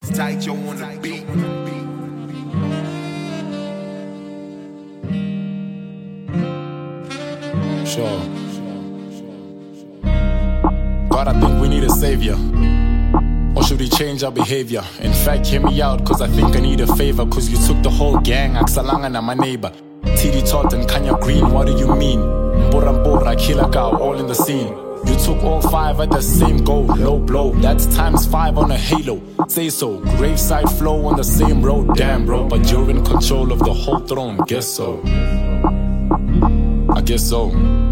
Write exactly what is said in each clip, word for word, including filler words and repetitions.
Tight, you on the beat. Sure. God, I think we need a savior. Or should we change our behavior? In fact, hear me out, cause I think I need a favor. Cause you took the whole gang, Aksalanga na my neighbor. T D Tot and Kanya Green, what do you mean? Mbora Mbora, Kilakau, all in the scene. You took all five at the same goal, low blow. That's times five on a halo. Say so, graveside flow on the same road. Damn bro, but you're in control of the whole throne. Guess so. I guess so.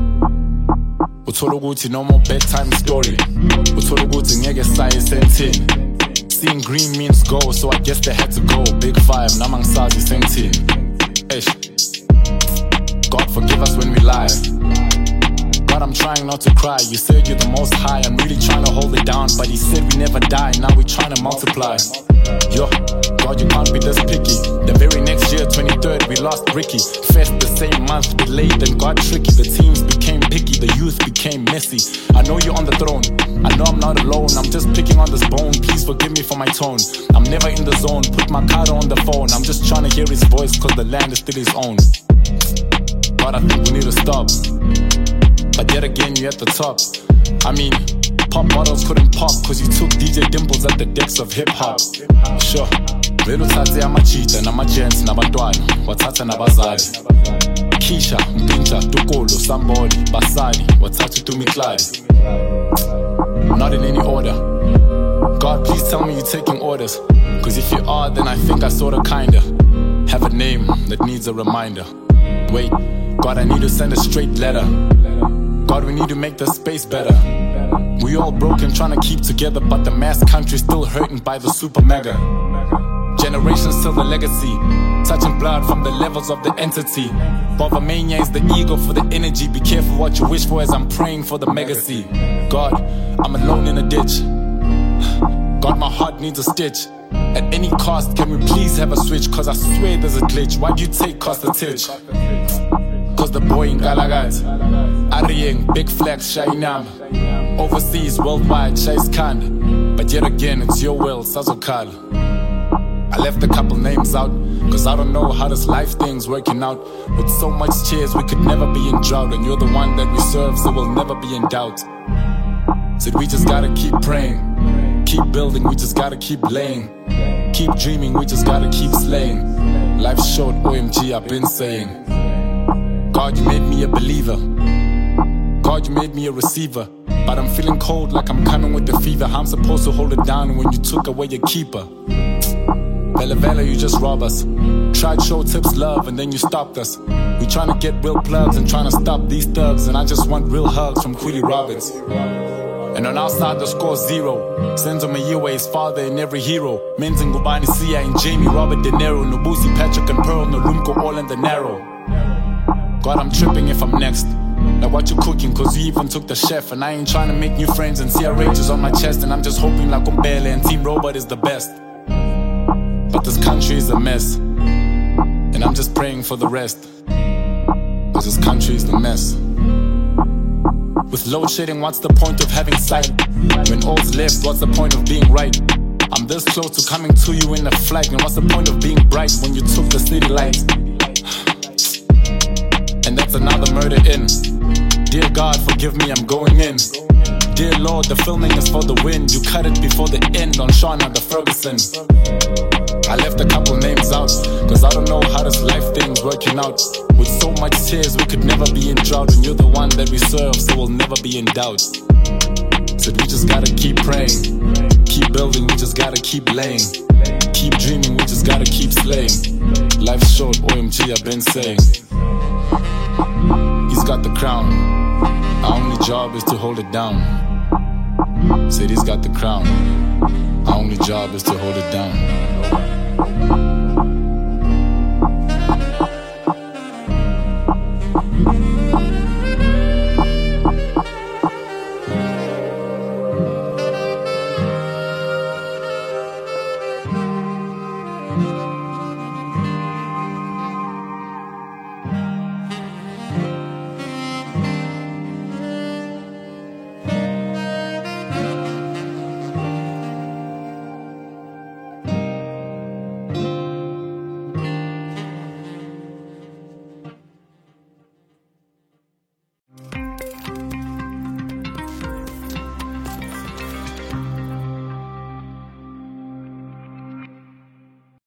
Uthola ukuthi no more bedtime story. Uthola ukuthi ngeke saye sentini. Seeing green means go, so I guess they had to go. Big five, nama ngisazi sentini. Eish. God forgive us when we lie. God, I'm trying not to cry. You said you're the most high. I'm really trying to hold it down, but he said we never die. Now we're trying to multiply. Yo, God, you can't be this picky. The very next year, twenty-third, we lost Ricky. Fest the same month, delayed and got tricky. The teams became picky, the youth became messy. I know you're on the throne, I know I'm not alone. I'm just picking on this bone, please forgive me for my tone. I'm never in the zone, put my card on the phone. I'm just trying to hear his voice, cause the land is still his own. God, I think we need to stop. But yet again, you're at the top. I mean, pop bottles couldn't pop, cause you took D J Dimples at the depths of hip-hop. Sure, vele uthathe amachita namagents nabantwana wathatha nabazali. Keisha, Mpintsha, Tukolo, Somebody, Basadi wathatha uTumiklali. Not in any order. God, please tell me you're taking orders, cause if you are, then I think I sorta kinda have a name that needs a reminder. Wait, God, I need to send a straight letter. God, we need to make the space better. We all broken trying to keep together, but the mass country still hurting by the super mega. Generations still the legacy, touching blood from the levels of the entity. Bovamania is the ego for the energy. Be careful what you wish for as I'm praying for the legacy. God, I'm alone in a ditch. God, my heart needs a stitch. At any cost, can we please have a switch? Cause I swear there's a glitch. Why'd you take Costa Titch? Cause the boy in Galagat, Arieng, big flex, Shainam. Overseas, worldwide, Chase Khan. But yet again, it's your will, Sazokal. I left a couple names out, cause I don't know how this life thing's working out. With so much cheers, we could never be in drought. And you're the one that we serve, so we'll never be in doubt. Said we just gotta keep praying, keep building, we just gotta keep laying. Keep dreaming, we just gotta keep slaying. Life's short, O M G, I've been saying. God, you made me a believer. God, you made me a receiver. But I'm feeling cold like I'm coming with the fever. How I'm supposed to hold it down when you took away your keeper? Vela Vela, you just rob us. Tried show tips love and then you stopped us. We trying to get real plugs and trying to stop these thugs. And I just want real hugs from Quilly Roberts. And on our side the score's zero. Sends on Mayiwa's father in every hero. Menz and Ngubani Sia and Jamie, Robert De Niro, Nobusi, Patrick and Pearl, Nolumko, all in the narrow. God, I'm tripping if I'm next. Now what you cooking, cause you even took the chef. And I ain't trying to make new friends and see outrageous on my chest. And I'm just hoping like Umbele and Team Robot is the best. But this country is a mess, and I'm just praying for the rest. Cause this country is the mess. With load shedding, what's the point of having sight? When all's left, what's the point of being right? I'm this close to coming to you in a flight. And what's the point of being bright when you took the city lights? And that's another murder in. Dear God, forgive me, I'm going in. Dear Lord, the filming is for the win. You cut it before the end on Shauna the Ferguson. I left a couple names out, cause I don't know how this life thing's working out. With so much tears, we could never be in drought. And you're the one that we serve, so we'll never be in doubt. Said we just gotta keep praying, keep building, we just gotta keep laying. Keep dreaming, we just gotta keep slaying. Life's short, O M G, I've been saying. He's got the crown, our only job is to hold it down. Said he's got the crown, our only job is to hold it down.